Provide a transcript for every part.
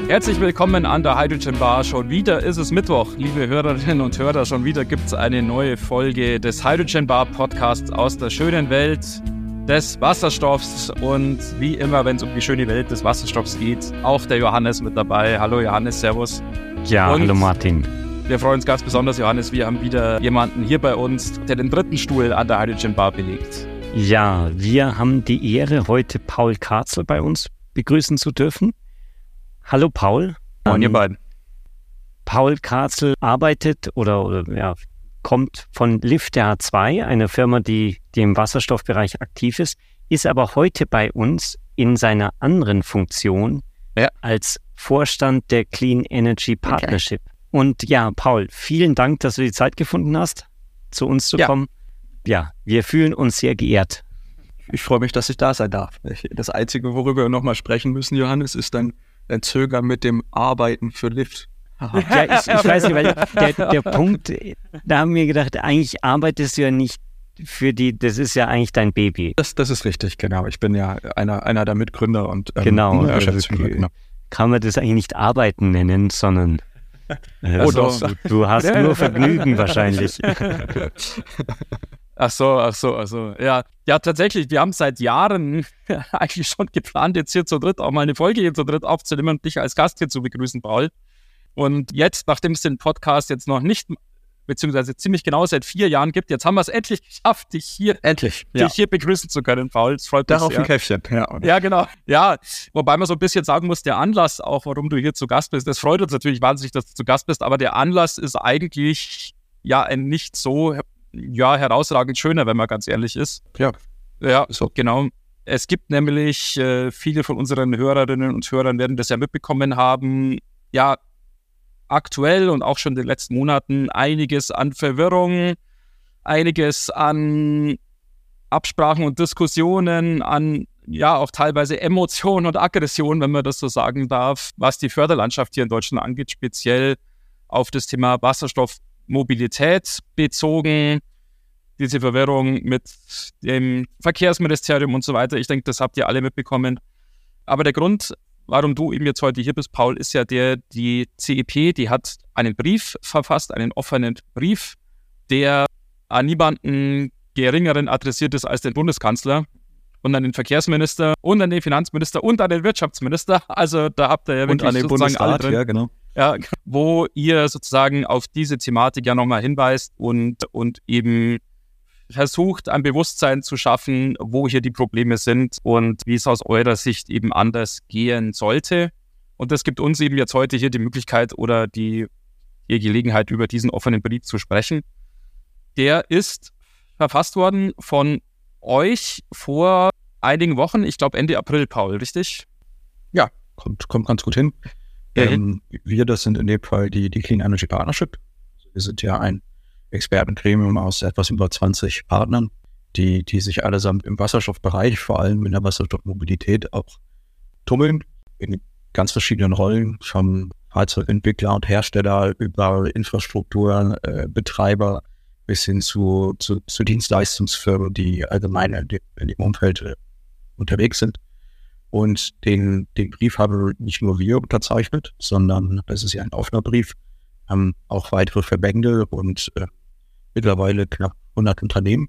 Herzlich willkommen an der Hydrogen Bar. Schon wieder ist es Mittwoch, liebe Hörerinnen und Hörer. Schon wieder gibt es eine neue Folge des Hydrogen Bar Podcasts aus der schönen Welt des Wasserstoffs. Und wie immer, wenn es um die schöne Welt des Wasserstoffs geht, auch der Johannes mit dabei. Hallo Johannes, servus. Ja, hallo Martin. Wir freuen uns ganz besonders, Johannes. Wir haben wieder jemanden hier bei uns, der den dritten Stuhl an der Hydrogen Bar belegt. Ja, wir haben die Ehre, heute Paul Karzel bei uns begrüßen zu dürfen. Hallo Paul. Moin ihr beiden. Paul Karzel arbeitet oder kommt von LIFT-H2, einer Firma, die im Wasserstoffbereich aktiv ist aber heute bei uns in seiner anderen Funktion als Vorstand der Clean Energy Partnership. Okay. Und ja, Paul, vielen Dank, dass du die Zeit gefunden hast, zu uns zu kommen. Ja, wir fühlen uns sehr geehrt. Ich freue mich, dass ich da sein darf. Das Einzige, worüber wir nochmal sprechen müssen, Johannes, ist ein Zögern mit dem Arbeiten für Lift. Ja, ich weiß nicht, weil der Punkt, da haben wir gedacht, eigentlich arbeitest du ja nicht für das ist ja eigentlich dein Baby. Das ist richtig, genau. Ich bin ja einer der Mitgründer und Geschäftsführer. Genau. Kann man das eigentlich nicht Arbeiten nennen, sondern du hast nur Vergnügen wahrscheinlich. Ach so. Ja, tatsächlich, wir haben seit Jahren eigentlich schon geplant, jetzt hier zu dritt auch mal eine Folge hier zu dritt aufzunehmen und dich als Gast hier zu begrüßen, Paul. Und jetzt, nachdem es den Podcast jetzt noch nicht, beziehungsweise ziemlich genau seit 4 Jahren gibt, jetzt haben wir es endlich geschafft, dich hier begrüßen zu können, Paul. Das freut mich sehr. Darauf ein Käffchen. Ja, genau. Ja, wobei man so ein bisschen sagen muss, der Anlass auch, warum du hier zu Gast bist, das freut uns natürlich wahnsinnig, dass du zu Gast bist, aber der Anlass ist eigentlich ein nicht so herausragend schöner, wenn man ganz ehrlich ist. Ja, so. Genau. Es gibt nämlich, viele von unseren Hörerinnen und Hörern werden das ja mitbekommen haben, aktuell und auch schon in den letzten Monaten einiges an Verwirrung, einiges an Absprachen und Diskussionen, an auch teilweise Emotionen und Aggression, wenn man das so sagen darf, was die Förderlandschaft hier in Deutschland angeht, speziell auf das Thema Wasserstoffmobilität bezogen, diese Verwirrung mit dem Verkehrsministerium und so weiter. Ich denke, das habt ihr alle mitbekommen. Aber der Grund, warum du eben jetzt heute hier bist, Paul, ist ja die CEP, die hat einen Brief verfasst, einen offenen Brief, der an niemanden Geringeren adressiert ist als den Bundeskanzler und an den Verkehrsminister und an den Finanzminister und an den Wirtschaftsminister. Also da habt ihr ja wirklich an den Bundesrat, drin. Ja, genau. Ja, wo ihr sozusagen auf diese Thematik ja nochmal hinweist und eben versucht, ein Bewusstsein zu schaffen, wo hier die Probleme sind und wie es aus eurer Sicht eben anders gehen sollte. Und das gibt uns eben jetzt heute hier die Möglichkeit oder die Gelegenheit, über diesen offenen Brief zu sprechen. Der ist verfasst worden von euch vor einigen Wochen, ich glaube Ende April, Paul, richtig? Ja, kommt ganz gut hin. Wir, das sind in dem Fall die Clean Energy Partnership. Wir sind ja ein Expertengremium aus etwas über 20 Partnern, die sich allesamt im Wasserstoffbereich, vor allem in der Wasserstoffmobilität auch tummeln, in ganz verschiedenen Rollen, vom Fahrzeugentwickler und Hersteller über Infrastruktur, Betreiber bis hin zu Dienstleistungsfirmen, die allgemein in dem Umfeld unterwegs sind. Und den Brief haben nicht nur wir unterzeichnet, sondern das ist ja ein offener Brief, haben auch weitere Verbände und mittlerweile knapp 100 Unternehmen.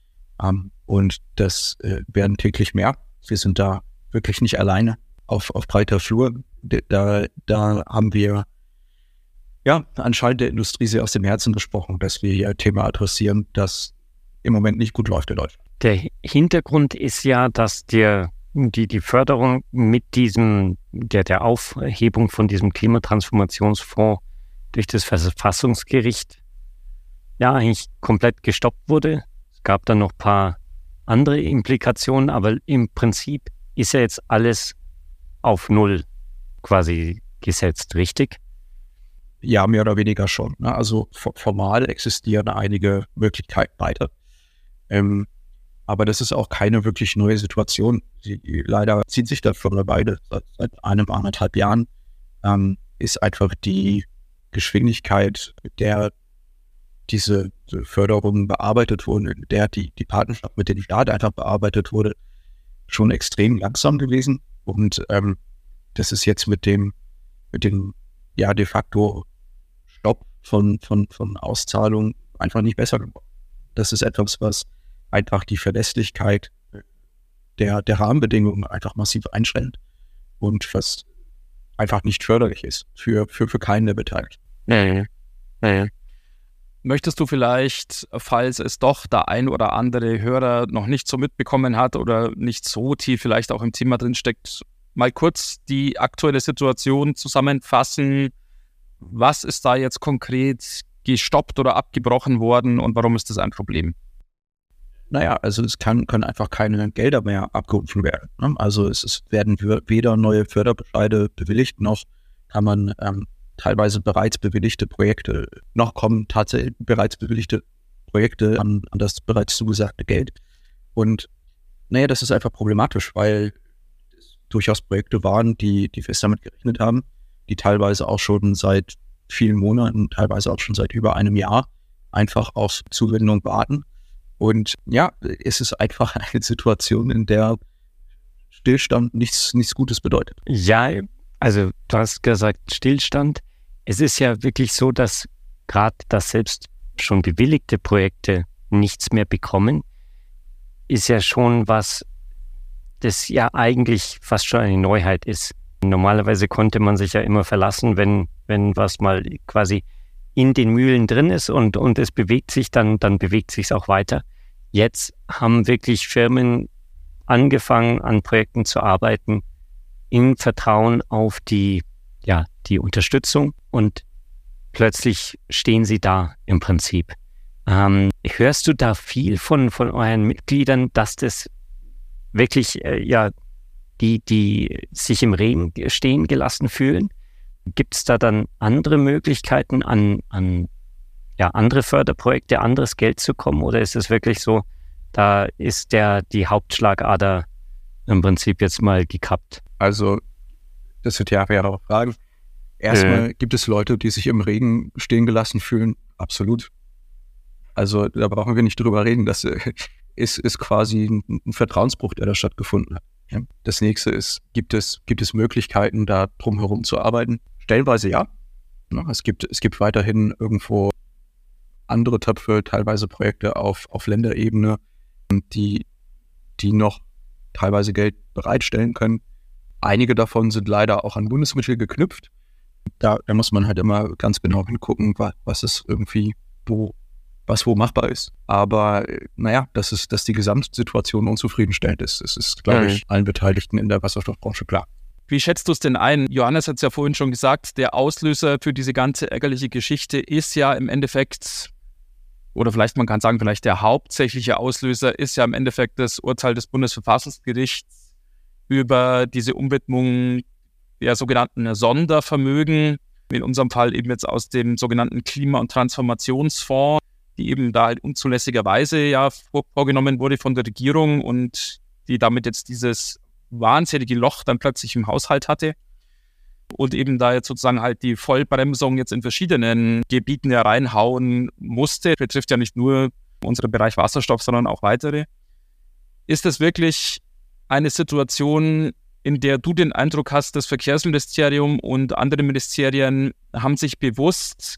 Und das werden täglich mehr. Wir sind da wirklich nicht alleine auf breiter Flur. Da haben wir anscheinend der Industrie sehr aus dem Herzen gesprochen, dass wir hier ein Thema adressieren, das im Moment nicht gut läuft in Deutschland. Der Hintergrund ist ja, dass die Förderung mit der Aufhebung von diesem Klimatransformationsfonds durch das Verfassungsgericht eigentlich komplett gestoppt wurde. Es gab dann noch ein paar andere Implikationen, aber im Prinzip ist ja jetzt alles auf Null quasi gesetzt, richtig? Ja, mehr oder weniger schon. Ne? Also formal existieren einige Möglichkeiten weiter. Aber das ist auch keine wirklich neue Situation. Leider zieht sich das schon beide seit 1,5 Jahren. Ist einfach die Geschwindigkeit, mit der diese Förderungen bearbeitet wurden, in der die Partnerschaft mit dem Staat einfach bearbeitet wurde, schon extrem langsam gewesen. Und das ist jetzt mit dem den de facto Stopp von Auszahlungen einfach nicht besser geworden. Das ist etwas, was einfach die Verlässlichkeit der Rahmenbedingungen einfach massiv einschränkt und was einfach nicht förderlich ist für keinen der Beteiligten. Ja. Möchtest du vielleicht, falls es doch der ein oder andere Hörer noch nicht so mitbekommen hat oder nicht so tief vielleicht auch im Thema drin steckt, mal kurz die aktuelle Situation zusammenfassen? Was ist da jetzt konkret gestoppt oder abgebrochen worden und warum ist das ein Problem? Naja, also es können einfach keine Gelder mehr abgerufen werden. Ne? Also es werden weder neue Förderbescheide bewilligt, noch kann man teilweise bereits bewilligte Projekte, noch kommen tatsächlich bereits bewilligte Projekte an das bereits zugesagte Geld. Und naja, das ist einfach problematisch, weil es durchaus Projekte waren, die fest damit gerechnet haben, die teilweise auch schon seit vielen Monaten, teilweise auch schon seit über einem Jahr einfach auf Zuwendung warten. Und ja, es ist einfach eine Situation, in der Stillstand nichts Gutes bedeutet. Ja, also du hast gesagt Stillstand. Es ist ja wirklich so, dass gerade das selbst schon bewilligte Projekte nichts mehr bekommen, ist ja schon was, das ja eigentlich fast schon eine Neuheit ist. Normalerweise konnte man sich ja immer verlassen, wenn was mal quasi in den Mühlen drin ist und es bewegt sich, dann bewegt sich es auch weiter. Jetzt haben wirklich Firmen angefangen, an Projekten zu arbeiten, im Vertrauen auf die Unterstützung und plötzlich stehen sie da im Prinzip. Hörst du da viel von euren Mitgliedern, dass das wirklich die sich im Regen stehen gelassen fühlen? Gibt es da dann andere Möglichkeiten, an andere Förderprojekte, anderes Geld zu kommen? Oder ist es wirklich so, da ist die Hauptschlagader im Prinzip jetzt mal gekappt? Also, das sind ja mehrere Fragen. Erstmal gibt es Leute, die sich im Regen stehen gelassen fühlen. Absolut. Also, da brauchen wir nicht drüber reden. Das ist quasi ein Vertrauensbruch, der da stattgefunden hat. Ja. Das nächste ist, gibt es Möglichkeiten, da drum herum zu arbeiten? Stellenweise ja. Es gibt weiterhin irgendwo andere Töpfe, teilweise Projekte auf Länderebene, die noch teilweise Geld bereitstellen können. Einige davon sind leider auch an Bundesmittel geknüpft. Da muss man halt immer ganz genau hingucken, was ist irgendwie wo machbar ist. Aber naja, dass die Gesamtsituation unzufriedenstellend ist. Es ist, glaube ich, allen Beteiligten in der Wasserstoffbranche klar. Wie schätzt du es denn ein? Johannes hat es ja vorhin schon gesagt, der Auslöser für diese ganze ärgerliche Geschichte ist ja im Endeffekt, oder vielleicht man kann sagen, vielleicht der hauptsächliche Auslöser ist ja im Endeffekt das Urteil des Bundesverfassungsgerichts über diese Umwidmung der sogenannten Sondervermögen, in unserem Fall eben jetzt aus dem sogenannten Klima- und Transformationsfonds, die eben da halt unzulässigerweise ja vorgenommen wurde von der Regierung und die damit jetzt dieses wahnsinnige Loch dann plötzlich im Haushalt hatte und eben da jetzt sozusagen halt die Vollbremsung jetzt in verschiedenen Gebieten ja reinhauen musste. Betrifft ja nicht nur unseren Bereich Wasserstoff, sondern auch weitere. Ist das wirklich eine Situation, in der du den Eindruck hast, das Verkehrsministerium und andere Ministerien haben sich bewusst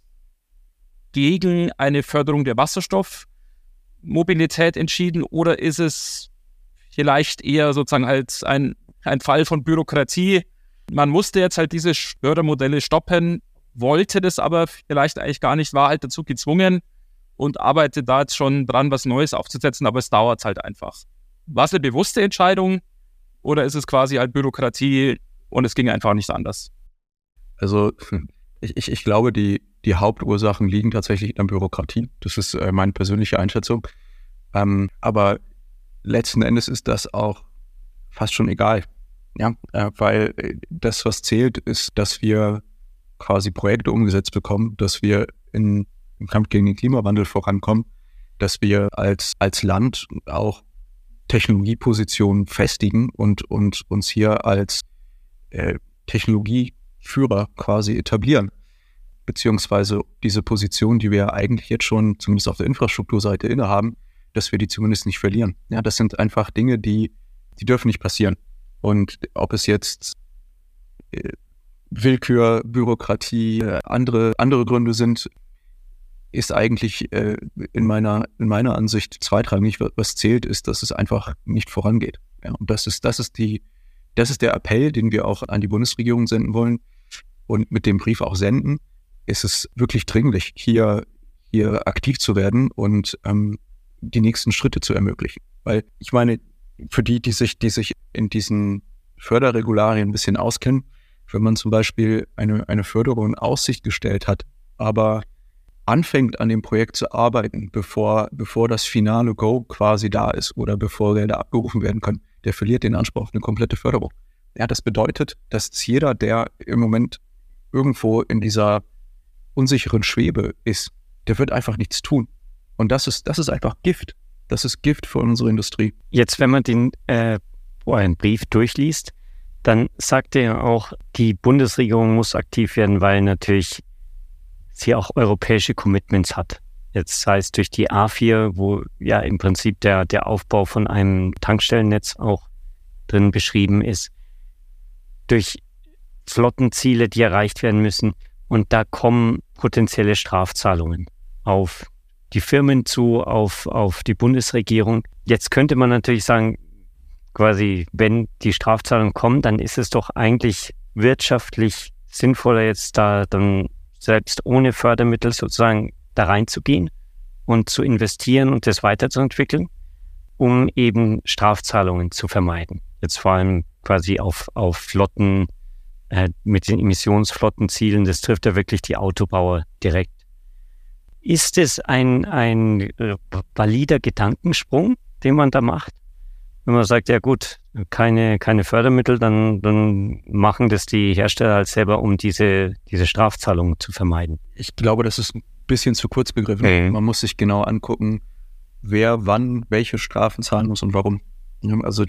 gegen eine Förderung der Wasserstoffmobilität entschieden, oder ist es vielleicht eher sozusagen als ein Fall von Bürokratie? Man musste jetzt halt diese Fördermodelle stoppen, wollte das aber vielleicht eigentlich gar nicht, war halt dazu gezwungen und arbeitet da jetzt schon dran, was Neues aufzusetzen, aber es dauert halt einfach. War es eine bewusste Entscheidung oder ist es quasi halt Bürokratie und es ging einfach nicht anders? Also ich glaube, die Hauptursachen liegen tatsächlich in der Bürokratie. Das ist meine persönliche Einschätzung. Aber letzten Endes ist das auch fast schon egal. Ja, weil das, was zählt, ist, dass wir quasi Projekte umgesetzt bekommen, dass wir im Kampf gegen den Klimawandel vorankommen, dass wir als Land auch Technologiepositionen festigen und uns hier als Technologieführer quasi etablieren. Beziehungsweise diese Position, die wir eigentlich jetzt schon zumindest auf der Infrastrukturseite innehaben, dass wir die zumindest nicht verlieren. Ja, das sind einfach Dinge, die dürfen nicht passieren. Und ob es jetzt Willkür, Bürokratie, andere Gründe sind, ist eigentlich in meiner Ansicht zweitrangig. Was zählt, ist, dass es einfach nicht vorangeht. Ja, und das ist der Appell, den wir auch an die Bundesregierung senden wollen und mit dem Brief auch senden. Es ist wirklich dringlich, hier aktiv zu werden und die nächsten Schritte zu ermöglichen. Weil ich meine, für die sich in diesen Förderregularien ein bisschen auskennen, wenn man zum Beispiel eine Förderung in Aussicht gestellt hat, aber anfängt an dem Projekt zu arbeiten, bevor das finale Go quasi da ist oder bevor Gelder abgerufen werden können, der verliert den Anspruch auf eine komplette Förderung. Ja, das bedeutet, dass jeder, der im Moment irgendwo in dieser unsicheren Schwebe ist, der wird einfach nichts tun. Und das ist einfach Gift. Das ist Gift für unsere Industrie. Jetzt, wenn man den Brief durchliest, dann sagt er ja auch, die Bundesregierung muss aktiv werden, weil natürlich sie auch europäische Commitments hat. Jetzt sei es durch die A4, wo ja im Prinzip der Aufbau von einem Tankstellennetz auch drin beschrieben ist, durch Flottenziele, die erreicht werden müssen. Und da kommen potenzielle Strafzahlungen auf die Firmen zu, auf die Bundesregierung. Jetzt könnte man natürlich sagen, quasi, wenn die Strafzahlungen kommen, dann ist es doch eigentlich wirtschaftlich sinnvoller, jetzt da dann selbst ohne Fördermittel sozusagen da reinzugehen und zu investieren und das weiterzuentwickeln, um eben Strafzahlungen zu vermeiden. Jetzt vor allem quasi auf Flotten mit den Emissionsflottenzielen, das trifft ja wirklich die Autobauer direkt. Ist es ein valider Gedankensprung, den man da macht? Wenn man sagt, ja gut, keine Fördermittel, dann machen das die Hersteller halt selber, um diese Strafzahlungen zu vermeiden. Ich glaube, das ist ein bisschen zu kurz begriffen. Man muss sich genau angucken, wer wann welche Strafen zahlen muss und warum. Also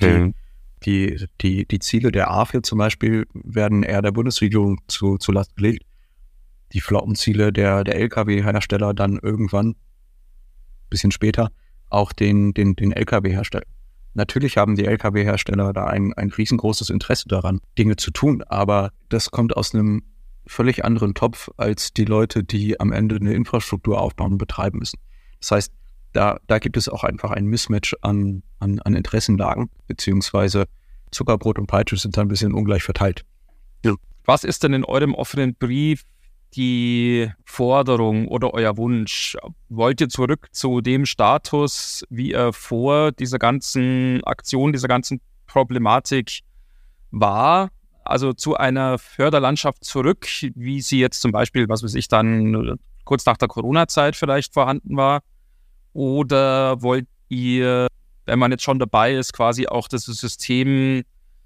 die Ziele der A4 zum Beispiel werden eher der Bundesregierung zu Last gelegt. Die Flottenziele der Lkw-Hersteller dann irgendwann, ein bisschen später, auch den Lkw-Herstellern. Natürlich haben die Lkw-Hersteller da ein riesengroßes Interesse daran, Dinge zu tun, aber das kommt aus einem völlig anderen Topf als die Leute, die am Ende eine Infrastruktur aufbauen und betreiben müssen. Das heißt, da gibt es auch einfach ein Mismatch an Interessenlagen, beziehungsweise Zuckerbrot und Peitsche sind da ein bisschen ungleich verteilt. Ja. Was ist denn in eurem offenen Brief die Forderung oder euer Wunsch? Wollt ihr zurück zu dem Status, wie er vor dieser ganzen Aktion, dieser ganzen Problematik war? Also zu einer Förderlandschaft zurück, wie sie jetzt zum Beispiel, was weiß ich, dann kurz nach der Corona-Zeit vielleicht vorhanden war? Oder wollt ihr, wenn man jetzt schon dabei ist, quasi auch das System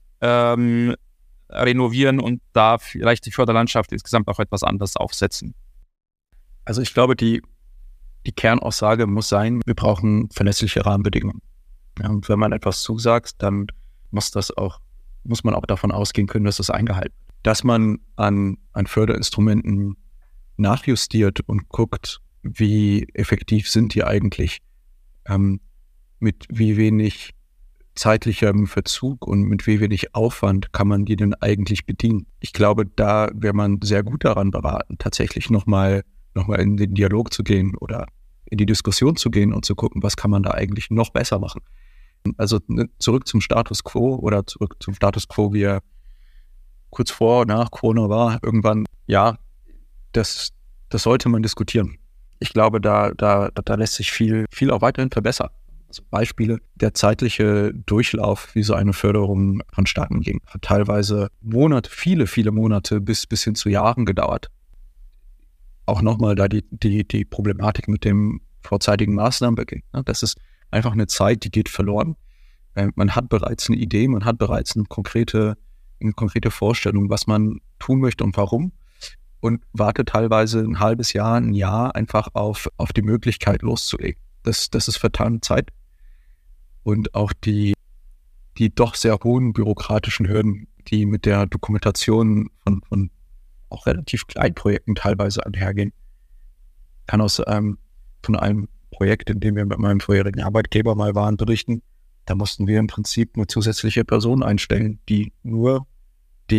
renovieren und da vielleicht die Förderlandschaft insgesamt auch etwas anders aufsetzen? Also ich glaube, die Kernaussage muss sein, wir brauchen verlässliche Rahmenbedingungen. Ja, und wenn man etwas zusagt, dann muss man auch davon ausgehen können, dass das eingehalten wird. Dass man an Förderinstrumenten nachjustiert und guckt, wie effektiv sind die eigentlich, mit wie wenig zeitlichem Verzug und mit wie wenig Aufwand kann man die denn eigentlich bedienen. Ich glaube, da wäre man sehr gut daran beraten, tatsächlich nochmal in den Dialog zu gehen oder in die Diskussion zu gehen und zu gucken, was kann man da eigentlich noch besser machen. Also zurück zum Status Quo oder zurück zum Status Quo, wie er kurz vor, nach Corona war, irgendwann, ja, das sollte man diskutieren. Ich glaube, da lässt sich viel auch weiterhin verbessern. Also Beispiele, der zeitliche Durchlauf, wie so eine Förderung vonstatten ging, hat teilweise viele Monate bis hin zu Jahren gedauert. Auch nochmal da die Problematik mit dem vorzeitigen Maßnahmenbeginn. Das ist einfach eine Zeit, die geht verloren. Man hat bereits eine Idee, man hat bereits eine konkrete Vorstellung, was man tun möchte und warum, und wartet teilweise ein halbes Jahr, ein Jahr einfach auf die Möglichkeit loszulegen. Das ist vertane Zeit. Und auch die doch sehr hohen bürokratischen Hürden, die mit der Dokumentation von auch relativ kleinen Projekten teilweise einhergehen. Ich kann von einem Projekt, in dem wir mit meinem vorherigen Arbeitgeber mal waren, berichten. Da mussten wir im Prinzip eine zusätzliche Person einstellen, die nur die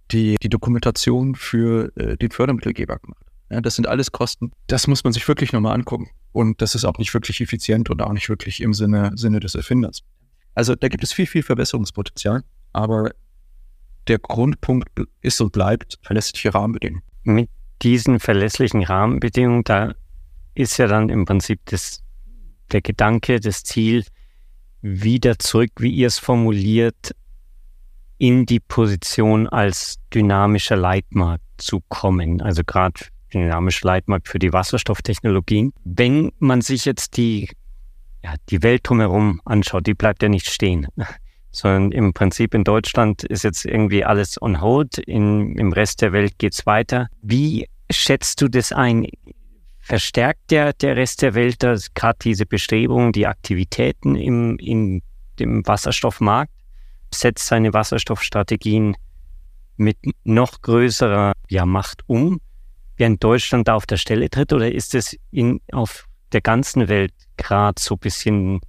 die Dokumentation für den Fördermittelgeber gemacht. Ja, das sind alles Kosten. Das muss man sich wirklich nochmal angucken. Und das ist auch nicht wirklich effizient und auch nicht wirklich im Sinne des Erfinders. Also da gibt es viel, viel Verbesserungspotenzial. Aber der Grundpunkt ist und bleibt verlässliche Rahmenbedingungen. Mit diesen verlässlichen Rahmenbedingungen, da ist ja dann im Prinzip der Gedanke, das Ziel, wieder zurück, wie ihr es formuliert, in die Position als dynamischer Leitmarkt zu kommen. Also gerade dynamischer Leitmarkt für die Wasserstofftechnologien. Wenn man sich jetzt die Welt drumherum anschaut, die bleibt ja nicht stehen. Sondern im Prinzip in Deutschland ist jetzt irgendwie alles on hold, im Rest der Welt geht's weiter. Wie schätzt du das ein? Verstärkt der Rest der Welt gerade diese Bestrebungen, die Aktivitäten in dem Wasserstoffmarkt? Setzt seine Wasserstoffstrategien mit noch größerer Macht um, während Deutschland da auf der Stelle tritt? Oder ist es auf der ganzen Welt gerade so ein bisschen,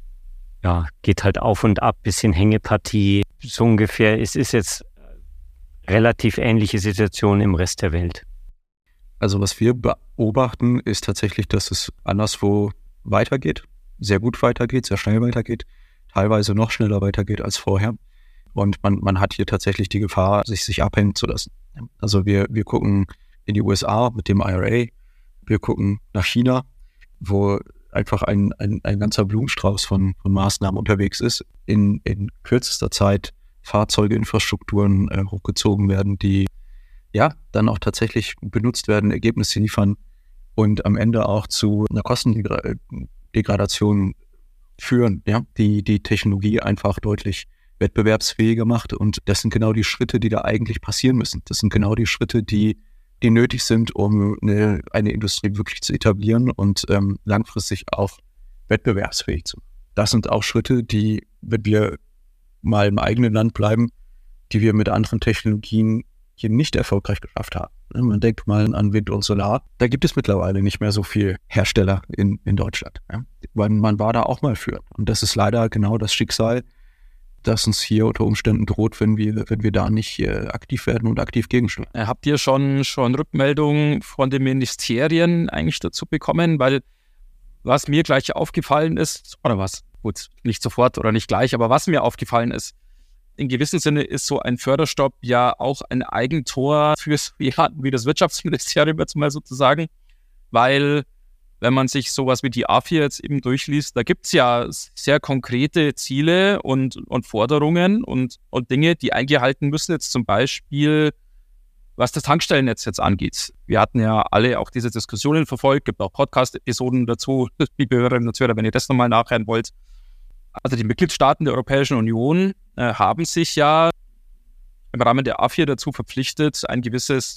geht halt auf und ab, bisschen Hängepartie, so ungefähr? Es ist jetzt relativ ähnliche Situation im Rest der Welt. Also was wir beobachten, ist tatsächlich, dass es anderswo weitergeht, sehr gut weitergeht, sehr schnell weitergeht, teilweise noch schneller weitergeht als vorher. Und man hat hier tatsächlich die Gefahr, sich abhängen zu lassen. Also wir gucken in die USA mit dem IRA, wir gucken nach China, wo einfach ein ganzer Blumenstrauß von Maßnahmen unterwegs ist, in kürzester Zeit Fahrzeuge, Infrastrukturen hochgezogen werden, die dann auch tatsächlich benutzt werden, Ergebnisse liefern und am Ende auch zu einer Kostendegradation führen, die Technologie einfach deutlich wettbewerbsfähiger macht. Und das sind genau die Schritte, die da eigentlich passieren müssen. Das sind genau die Schritte, die nötig sind, um eine Industrie wirklich zu etablieren und langfristig auch wettbewerbsfähig zu machen. Das sind auch Schritte, die, wenn wir mal im eigenen Land bleiben, die wir mit anderen Technologien hier nicht erfolgreich geschafft haben. Man denkt mal an Wind und Solar. Da gibt es mittlerweile nicht mehr so viele Hersteller in Deutschland. Man war da auch mal für. Und das ist leider genau das Schicksal, das uns hier unter Umständen droht, wenn wir da nicht aktiv werden und aktiv gegensteuern. Habt ihr schon Rückmeldungen von den Ministerien eigentlich dazu bekommen? Weil was mir gleich aufgefallen ist, oder was, gut, nicht sofort oder nicht gleich, aber was mir aufgefallen ist, in gewissem Sinne ist so ein Förderstopp ja auch ein Eigentor fürs, wie das Wirtschaftsministerium jetzt mal sozusagen, weil wenn man sich sowas wie die AFIR jetzt eben durchliest, da gibt es ja sehr konkrete Ziele und Forderungen und Dinge, die eingehalten müssen, jetzt zum Beispiel, was das Tankstellennetz jetzt angeht. Wir hatten ja alle auch diese Diskussionen verfolgt, gibt auch Podcast-Episoden dazu, liebe Hörerinnen und Hörer, wenn ihr das nochmal nachhören wollt. Also die Mitgliedstaaten der Europäischen Union haben sich ja im Rahmen der AFIR dazu verpflichtet, ein gewisses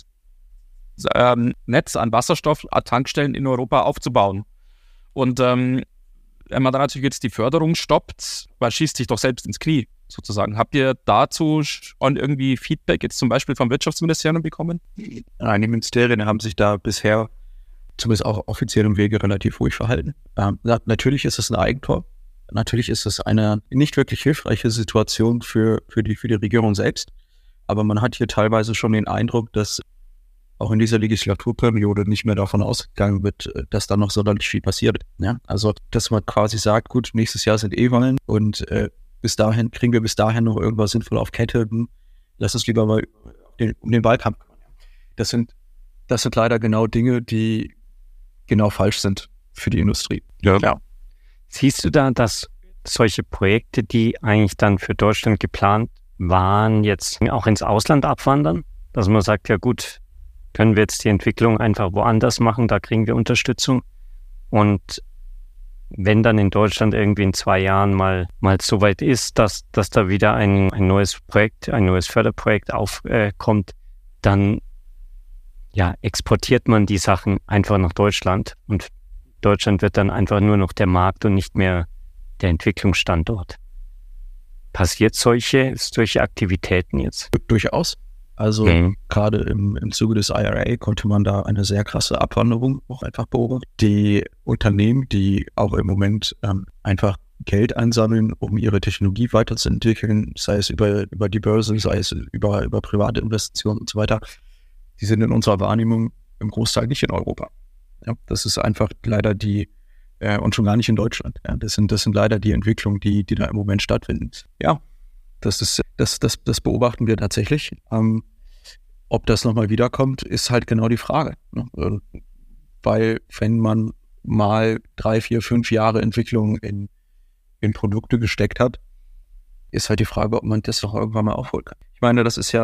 Netz an Wasserstoff-Tankstellen in Europa aufzubauen. Und wenn man da natürlich jetzt die Förderung stoppt, man schießt sich doch selbst ins Knie, sozusagen. Habt ihr dazu schon irgendwie Feedback jetzt zum Beispiel vom Wirtschaftsministerium bekommen? Nein, die Ministerien haben sich da bisher, zumindest auch offiziell im Wege, relativ ruhig verhalten. Natürlich ist es ein Eigentor. Natürlich ist es eine nicht wirklich hilfreiche Situation für die Regierung selbst. Aber man hat hier teilweise schon den Eindruck, dass auch in dieser Legislaturperiode nicht mehr davon ausgegangen wird, dass da noch sonderlich viel passiert. Ja? Also, dass man quasi sagt, gut, nächstes Jahr sind Wahlen und kriegen wir bis dahin noch irgendwas sinnvoll auf Kette. Lass uns lieber mal um den Wahlkampf kümmern. Das sind leider genau Dinge, die genau falsch sind für die Industrie. Ja. Siehst du da, dass solche Projekte, die eigentlich dann für Deutschland geplant waren, jetzt auch ins Ausland abwandern? Dass man sagt, ja gut, können wir jetzt die Entwicklung einfach woanders machen, da kriegen wir Unterstützung. Und wenn dann in Deutschland irgendwie in 2 Jahren mal so weit ist, dass da wieder ein neues Projekt, ein neues Förderprojekt aufkommt, dann exportiert man die Sachen einfach nach Deutschland und Deutschland wird dann einfach nur noch der Markt und nicht mehr der Entwicklungsstandort. Passiert solche Aktivitäten jetzt? Durchaus. Also gerade im Zuge des IRA konnte man da eine sehr krasse Abwanderung auch einfach beobachten. Die Unternehmen, die auch im Moment einfach Geld einsammeln, um ihre Technologie weiterzuentwickeln, sei es über die Börse, sei es über private Investitionen und so weiter. Die sind in unserer Wahrnehmung im Großteil nicht in Europa. Ja, das ist einfach leider und schon gar nicht in Deutschland. Ja, das sind leider die Entwicklungen, die da im Moment stattfinden. Ja, das beobachten wir tatsächlich. Ob das nochmal wiederkommt, ist halt genau die Frage. Ne? Weil wenn man mal 3, 4, 5 Jahre Entwicklung in Produkte gesteckt hat, ist halt die Frage, ob man das noch irgendwann mal aufholen kann. Ich meine, das ist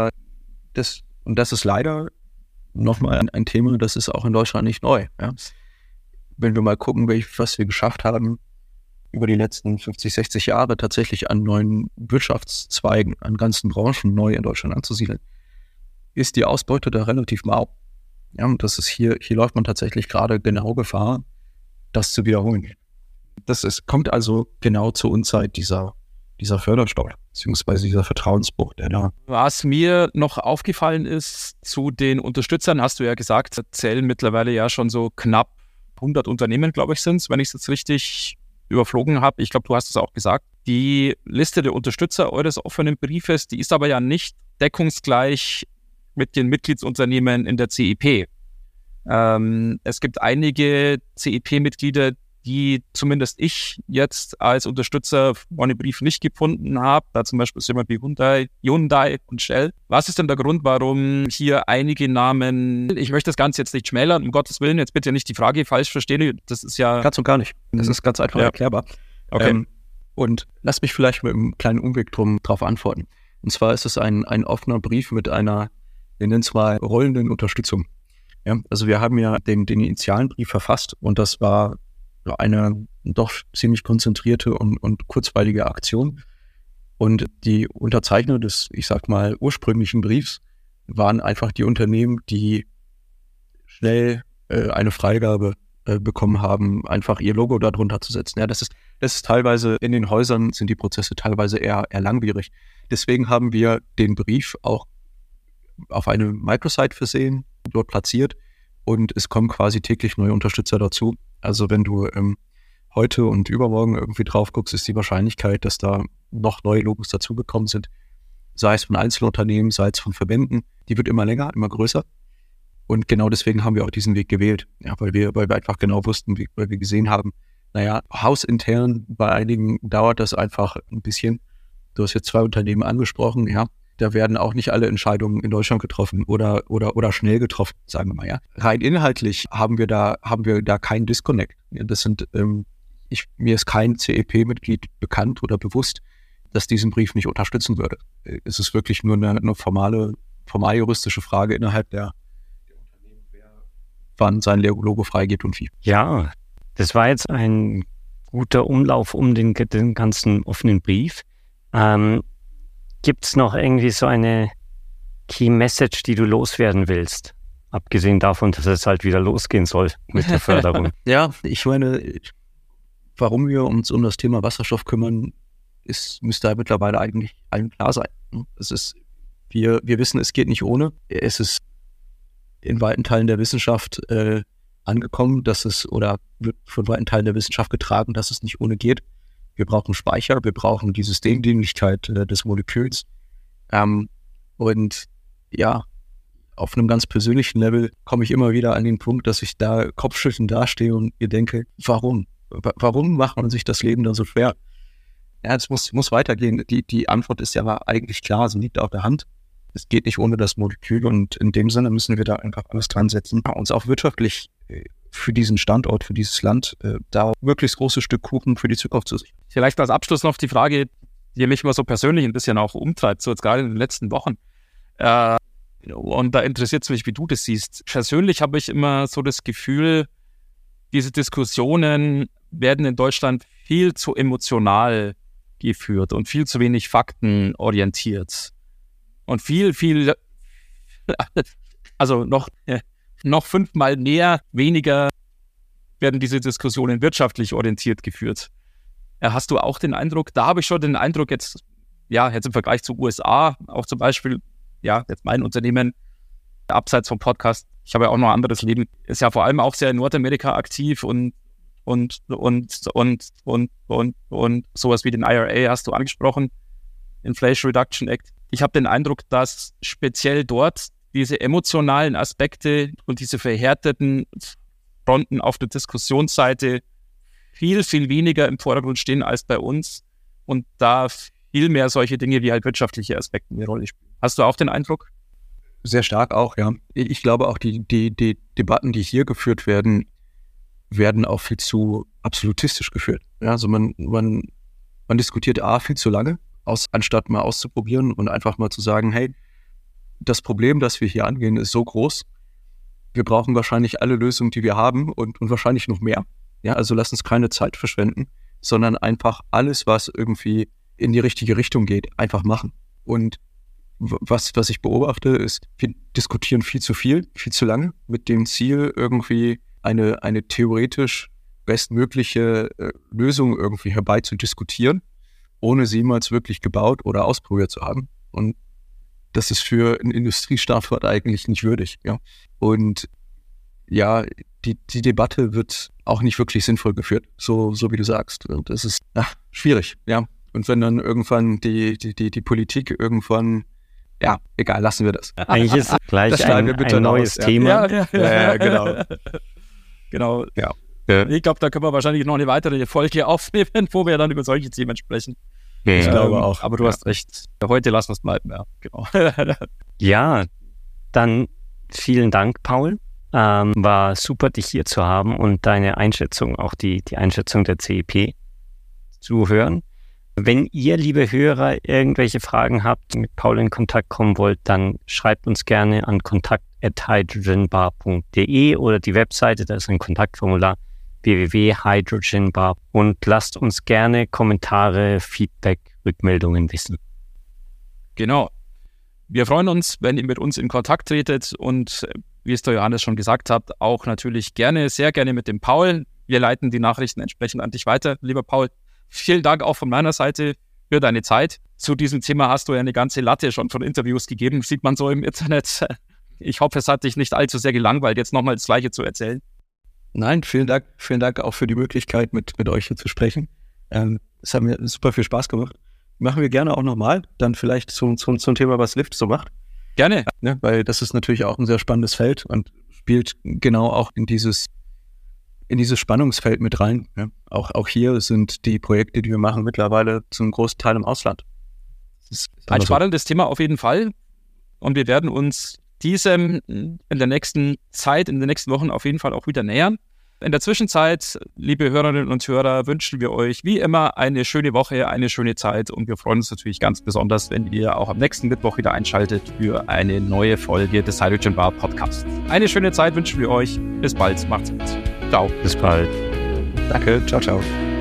leider nochmal ein Thema, das ist auch in Deutschland nicht neu. Ja? Wenn wir mal gucken, was wir geschafft haben, über die letzten 50, 60 Jahre tatsächlich an neuen Wirtschaftszweigen, an ganzen Branchen neu in Deutschland anzusiedeln, ist die Ausbeute da relativ mau. Ja, und das ist hier läuft man tatsächlich gerade genau Gefahr, das zu wiederholen. Kommt also genau zur Unzeit dieser Fördersteuer, beziehungsweise dieser Vertrauensbruch, der da. Was mir noch aufgefallen ist zu den Unterstützern, hast du ja gesagt, zählen mittlerweile ja schon so knapp 100 Unternehmen, glaube ich, sind es, wenn ich es jetzt richtig überflogen habe. Ich glaube, du hast es auch gesagt. Die Liste der Unterstützer eures offenen Briefes, die ist aber ja nicht deckungsgleich mit den Mitgliedsunternehmen in der CEP. Es gibt einige CEP-Mitglieder, die zumindest ich jetzt als Unterstützer ohne Brief nicht gefunden habe. Da zum Beispiel ist jemand wie Hyundai und Shell. Was ist denn der Grund, warum hier einige Namen, ich möchte das Ganze jetzt nicht schmälern, um Gottes Willen, jetzt bitte nicht die Frage falsch verstehen, das ist ja... Ganz und gar nicht. Das ist ganz einfach erklärbar. Okay. Und lass mich vielleicht mit einem kleinen Umweg drauf antworten. Und zwar ist es ein offener Brief mit einer, wir nennen es mal, rollenden Unterstützung. Ja, also wir haben ja den initialen Brief verfasst und das war eine doch ziemlich konzentrierte und kurzweilige Aktion. Und die Unterzeichner des, ich sag mal, ursprünglichen Briefs waren einfach die Unternehmen, die schnell eine Freigabe bekommen haben, einfach ihr Logo darunter zu setzen. Ja, das ist teilweise, in den Häusern sind die Prozesse teilweise eher langwierig. Deswegen haben wir den Brief auch auf eine Microsite versehen, dort platziert und es kommen quasi täglich neue Unterstützer dazu. Also wenn du heute und übermorgen irgendwie drauf guckst, ist die Wahrscheinlichkeit, dass da noch neue Logos dazugekommen sind, sei es von Einzelunternehmen, sei es von Verbänden, die wird immer länger, immer größer. Und genau deswegen haben wir auch diesen Weg gewählt, ja, weil wir einfach genau wussten, weil wir gesehen haben, naja, hausintern bei einigen dauert das einfach ein bisschen. Du hast jetzt 2 Unternehmen angesprochen, ja. Da werden auch nicht alle Entscheidungen in Deutschland getroffen oder schnell getroffen, sagen wir mal, ja. Rein inhaltlich haben wir da keinen Disconnect. Ja, das sind, mir ist kein CEP-Mitglied bekannt oder bewusst, dass diesen Brief nicht unterstützen würde. Es ist wirklich nur eine formal juristische Frage innerhalb der Unternehmen, wann sein Logo freigeht und wie. Ja, das war jetzt ein guter Umlauf um den ganzen offenen Brief. Gibt es noch irgendwie so eine Key Message, die du loswerden willst? Abgesehen davon, dass es halt wieder losgehen soll mit der Förderung. Ja, ich meine, warum wir uns um das Thema Wasserstoff kümmern, müsste da mittlerweile eigentlich allen klar sein. Wir wissen, es geht nicht ohne. Es ist in weiten Teilen der Wissenschaft angekommen, oder wird von weiten Teilen der Wissenschaft getragen, dass es nicht ohne geht. Wir brauchen Speicher, wir brauchen die Systemdienlichkeit des Moleküls. Und ja, auf einem ganz persönlichen Level komme ich immer wieder an den Punkt, dass ich da kopfschüttelnd dastehe und mir denke, warum? Warum macht man sich das Leben dann so schwer? Ja, es muss weitergehen. Die Antwort ist ja aber eigentlich klar, sie liegt auf der Hand. Es geht nicht ohne das Molekül und in dem Sinne müssen wir da einfach alles dran setzen, uns auch wirtschaftlich für diesen Standort, für dieses Land, da möglichst großes Stück Kuchen für die Zukunft zu sichern. Vielleicht als Abschluss noch die Frage, die mich mal so persönlich ein bisschen auch umtreibt, so jetzt gerade in den letzten Wochen. Und da interessiert es mich, wie du das siehst. Persönlich habe ich immer so das Gefühl, diese Diskussionen werden in Deutschland viel zu emotional geführt und viel zu wenig faktenorientiert. Und also noch 5-mal weniger werden diese Diskussionen wirtschaftlich orientiert geführt. Hast du auch den Eindruck, da habe ich schon den Eindruck jetzt im Vergleich zu USA, auch zum Beispiel, jetzt mein Unternehmen, abseits vom Podcast, ich habe ja auch noch ein anderes Leben, ist ja vor allem auch sehr in Nordamerika aktiv und und sowas wie den IRA hast du angesprochen, Inflation Reduction Act. Ich habe den Eindruck, dass speziell dort diese emotionalen Aspekte und diese verhärteten Fronten auf der Diskussionsseite viel, viel weniger im Vordergrund stehen als bei uns und da viel mehr solche Dinge wie halt wirtschaftliche Aspekte eine Rolle spielen. Hast du auch den Eindruck? Sehr stark auch, ja. Ich glaube auch, die Debatten, die hier geführt werden auch viel zu absolutistisch geführt. Ja, also man diskutiert viel zu lange, anstatt mal auszuprobieren und einfach mal zu sagen, hey, das Problem, das wir hier angehen, ist so groß, wir brauchen wahrscheinlich alle Lösungen, die wir haben und wahrscheinlich noch mehr. Ja, also lass uns keine Zeit verschwenden, sondern einfach alles, was irgendwie in die richtige Richtung geht, einfach machen. Und was ich beobachte, ist, wir diskutieren viel zu lange mit dem Ziel, irgendwie eine theoretisch bestmögliche Lösung irgendwie herbeizudiskutieren, ohne sie jemals wirklich gebaut oder ausprobiert zu haben. Und das ist für einen Industriestandort eigentlich nicht würdig. Ja. Und ja, die Debatte wird auch nicht wirklich sinnvoll geführt, so wie du sagst. Und das ist schwierig, ja. Und wenn dann irgendwann die Politik irgendwann, ja, egal, lassen wir das. Eigentlich ist gleich ein neues Thema. Ja, genau. Genau. Ja. Ich glaube, da können wir wahrscheinlich noch eine weitere Folge aufnehmen, wo wir dann über solche Themen sprechen. Ja, ich glaube auch. Aber du hast recht. Heute lassen wir es bleiben, ja. Genau. Ja, dann vielen Dank, Paul. War super, dich hier zu haben und deine Einschätzung, auch die Einschätzung der CEP zu hören. Wenn ihr, liebe Hörer, irgendwelche Fragen habt, mit Paul in Kontakt kommen wollt, dann schreibt uns gerne an kontakt@hydrogenbar.de oder die Webseite, da ist ein Kontaktformular www.hydrogenbar und lasst uns gerne Kommentare, Feedback, Rückmeldungen wissen. Genau. Wir freuen uns, wenn ihr mit uns in Kontakt tretet und wie es der Johannes schon gesagt hat, auch natürlich sehr gerne mit dem Paul. Wir leiten die Nachrichten entsprechend an dich weiter, lieber Paul. Vielen Dank auch von meiner Seite für deine Zeit. Zu diesem Thema hast du ja eine ganze Latte schon von Interviews gegeben, sieht man so im Internet. Ich hoffe, es hat dich nicht allzu sehr gelangweilt, jetzt nochmal das Gleiche zu erzählen. Nein, vielen Dank. Vielen Dank auch für die Möglichkeit, mit euch hier zu sprechen. Es hat mir super viel Spaß gemacht. Machen wir gerne auch nochmal, dann vielleicht zum Thema, was Lyft so macht. Gerne. Ja, weil das ist natürlich auch ein sehr spannendes Feld und spielt genau auch in dieses Spannungsfeld mit rein. Ja. Auch hier sind die Projekte, die wir machen, mittlerweile zum großen Teil im Ausland. Das ist ein spannendes Thema auf jeden Fall. Und wir werden uns diesem in der nächsten Zeit, in den nächsten Wochen auf jeden Fall auch wieder nähern. In der Zwischenzeit, liebe Hörerinnen und Hörer, wünschen wir euch wie immer eine schöne Woche, eine schöne Zeit und wir freuen uns natürlich ganz besonders, wenn ihr auch am nächsten Mittwoch wieder einschaltet für eine neue Folge des Hydrogen Bar Podcasts. Eine schöne Zeit wünschen wir euch. Bis bald. Macht's gut. Ciao. Bis bald. Danke. Ciao, ciao.